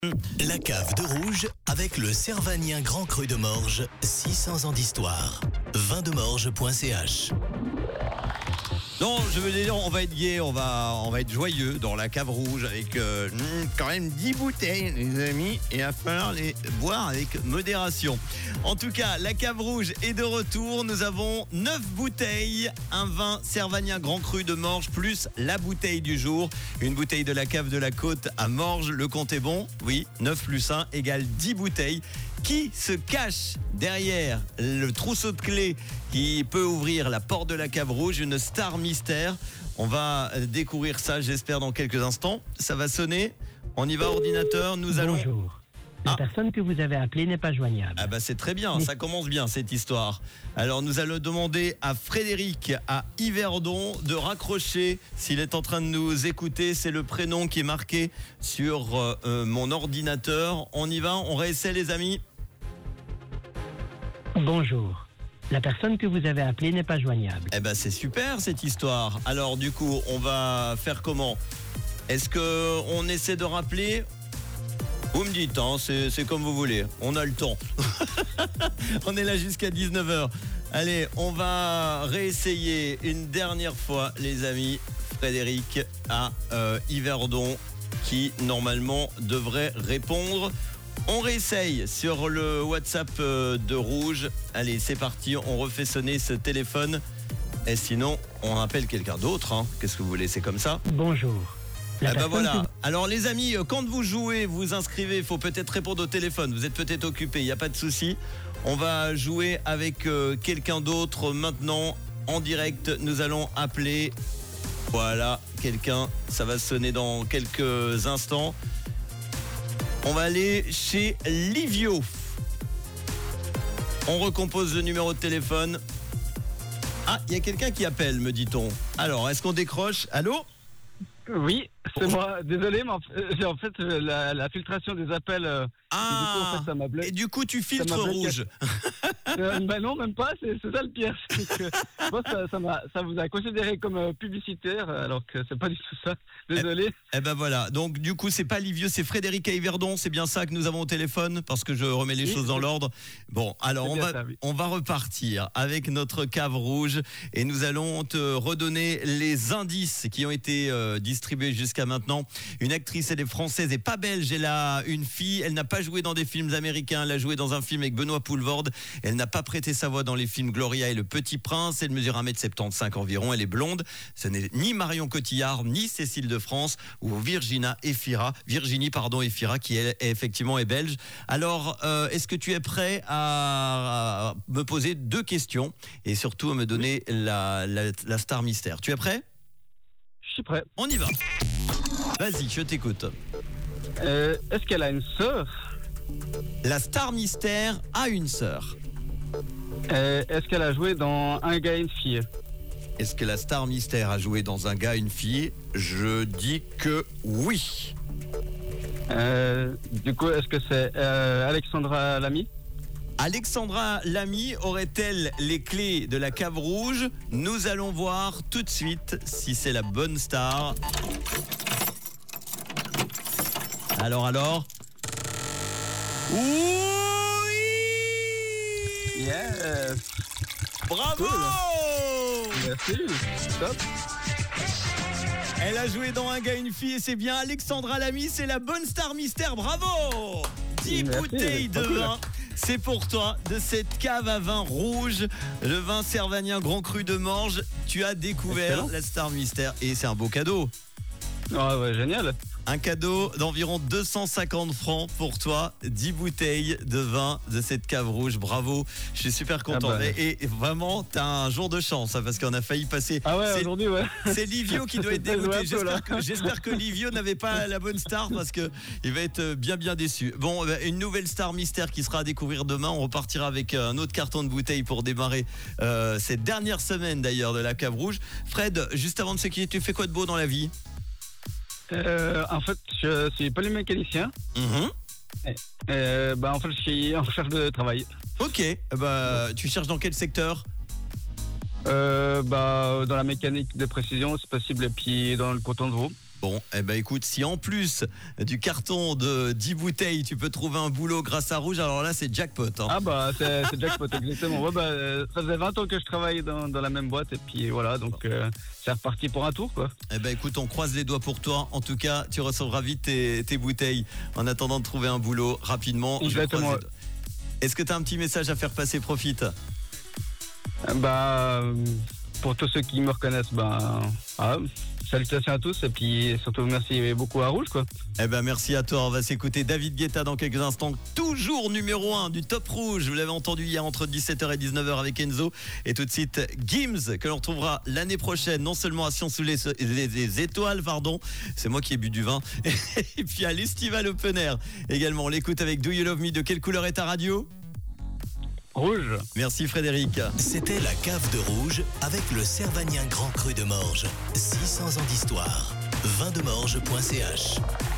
La cave de rouge avec le Servanien Grand Cru de Morges, 600 ans d'histoire. Vindemorges.ch. Non, je veux dire, on va être gai, on va être joyeux dans la cave rouge avec quand même 10 bouteilles, les amis, et il va falloir les boire avec modération. En tout cas, la cave rouge est de retour. Nous avons 9 bouteilles, un vin Servanien Grand Cru de Morges, plus la bouteille du jour, une bouteille de la cave de la Côte à Morges. Le compte est bon, oui, 9 plus 1 égale 10 bouteilles. Qui se cache derrière le trousseau de clés qui peut ouvrir la porte de la cave rouge? Une star mystère. On va découvrir ça, j'espère, dans quelques instants. Ça va sonner. On y va, ordinateur. Nous allons... Bonjour. La personne que vous avez appelée n'est pas joignable. Ah bah c'est très bien, ça commence bien cette histoire. Alors nous allons demander à Frédéric à Yverdon de raccrocher s'il est en train de nous écouter. C'est le prénom qui est marqué sur mon ordinateur. On y va, on réessaie les amis. Bonjour. La personne que vous avez appelée n'est pas joignable. Eh ben c'est super cette histoire. Alors du coup, on va faire comment? Est-ce qu'on essaie de rappeler? Vous me dites, hein, c'est comme vous voulez. On a le temps. On est là jusqu'à 19h. Allez, on va réessayer une dernière fois, les amis. Frédéric à Yverdon, qui normalement devrait répondre. On réessaye sur le WhatsApp de Rouge. Allez, c'est parti. On refait sonner ce téléphone. Et sinon, on appelle quelqu'un d'autre. Hein. Qu'est-ce que vous voulez? C'est comme ça? Bonjour. Ah bah voilà. Alors les amis, quand vous jouez, vous inscrivez, il faut peut-être répondre au téléphone. Vous êtes peut-être occupé, il n'y a pas de souci. On va jouer avec quelqu'un d'autre maintenant en direct. Nous allons appeler, voilà, quelqu'un. Ça va sonner dans quelques instants. On va aller chez Livio. On recompose le numéro de téléphone. Ah, il y a quelqu'un qui appelle, me dit-on. Alors, est-ce qu'on décroche? Allô? Oui, c'est moi. Désolé, mais en fait la filtration des appels. Du coup, en fait, ça m'a bloqué. Et du coup, tu filtres Rouge. Ben non, même pas. C'est ça le pire. Moi, ça vous a considéré comme publicitaire, alors que c'est pas du tout ça. Désolé. Eh ben voilà. Donc du coup, c'est pas Livio, c'est Frédéric à Yverdon. C'est bien ça que nous avons au téléphone, parce que je remets les choses dans l'ordre. Bon, alors on va repartir avec notre cave rouge et nous allons te redonner les indices qui ont été distribués jusqu'à maintenant. Une actrice, elle est française et pas belge. Elle a une fille. Elle n'a pas joué dans des films américains. Elle a joué dans un film avec Benoît Poelvoorde. Elle n'a pas prêté sa voix dans les films Gloria et Le Petit Prince. Elle mesure 1m75 environ. Elle est blonde. Ce n'est ni Marion Cotillard, ni Cécile de France ou Virginie Efira qui elle effectivement est belge. Alors, est-ce que tu es prêt à me poser 2 questions et surtout à me donner la star mystère? Tu es prêt? Je suis prêt. On y va. Vas-y, je t'écoute. Est-ce qu'elle a une sœur? La star mystère a une sœur. Est-ce qu'elle a joué dans Un gars et une fille? Est-ce que la star mystère a joué dans Un gars et une fille? Je dis que oui. Du coup, est-ce que c'est Alexandra Lamy? Alexandra Lamy aurait-elle les clés de la cave rouge? Nous allons voir tout de suite si c'est la bonne star. Alors oui! Yes! Bravo! Cool. Merci, top. Elle a joué dans Un gars, une fille et c'est bien Alexandra Lamy, c'est la bonne star mystère, bravo! 10 bouteilles de vin, c'est pour toi, de cette cave à vin rouge, le vin Servanien Grand Cru de Morges. Tu as découvert la star mystère et c'est un beau cadeau. Ah ouais, génial. Un cadeau d'environ 250 francs pour toi, 10 bouteilles de vin de cette cave rouge. Bravo, je suis super content. Ah bah. Et vraiment, t'as un jour de chance hein, parce qu'on a failli passer. Ah ouais, aujourd'hui, ouais. C'est Livio qui doit être dégoûté. J'espère que Livio n'avait pas la bonne star parce que il va être bien déçu. Bon, une nouvelle star mystère qui sera à découvrir demain. On repartira avec un autre carton de bouteilles pour démarrer cette dernière semaine d'ailleurs de la cave rouge. Fred, juste avant de se quitter, tu fais quoi de beau dans la vie? En fait, je suis polymécanicien. En fait, je suis en recherche de travail. Ok, tu cherches dans quel secteur? Dans la mécanique de précision, c'est possible, et puis dans le canton de Vaud. Bon, écoute, si en plus du carton de 10 bouteilles, tu peux trouver un boulot grâce à Rouge, alors là, c'est jackpot. Hein. Ah c'est jackpot, exactement. Ouais, ça faisait 20 ans que je travaille dans la même boîte et puis voilà, donc c'est reparti pour un tour, quoi. Écoute, on croise les doigts pour toi. En tout cas, tu recevras vite tes bouteilles en attendant de trouver un boulot rapidement. Exactement. Est-ce que tu as un petit message à faire passer? Profite. Pour tous ceux qui me reconnaissent, salutations à tous et puis surtout merci beaucoup à Rouge, quoi. Merci à toi. On va s'écouter David Guetta dans quelques instants. Toujours numéro 1 du Top Rouge. Vous l'avez entendu hier entre 17h et 19h avec Enzo. Et tout de suite, Gims, que l'on retrouvera l'année prochaine, non seulement à Sion sous les étoiles, c'est moi qui ai bu du vin, et puis à l'Estival Open Air également. On l'écoute avec Do You Love Me. De quelle couleur est ta radio? Rouge. Merci Frédéric. C'était la cave de Rouge avec le Cervanien Grand Cru de Morges. 600 ans d'histoire. Vindemorges.ch